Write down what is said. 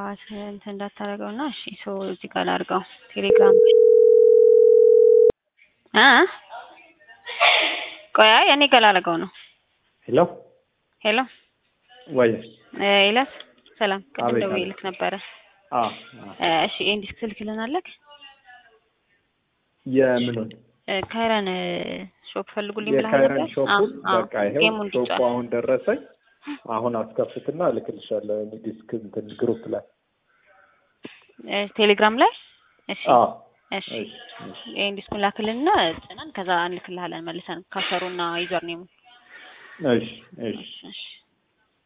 ምናልባት እንትን እንዳታረገውና እሺ ሶ እዚህ ጋር ላድርገው ቴሌግራም አ ቆይ እኔ ጋር ላድርገው ነው ሄሎ ሄሎ ወይ ኢላስ ሰላም ቅድም ደውዬልክ ነበረ እሺ ኢንዲስክ ስልክልናለክ የምኑን ካይራን ሾፕ ፈልጉልኝ ብለህ ነበር የካይራን ሾፕ በቃ ይሄው ሾፕ አሁን ደረሰኝ አሁን አስከፍትና ልክልሻለሁ ዲስክ እንትን ግሩፕ ላይ ቴሌግራም ላይ እሺ እሺ ኢንዲስኩን ላክልና ጽናን ከዛ እንልክልሃለን መልሰን ካሰሩና ዩዘር ኔሙ እሺ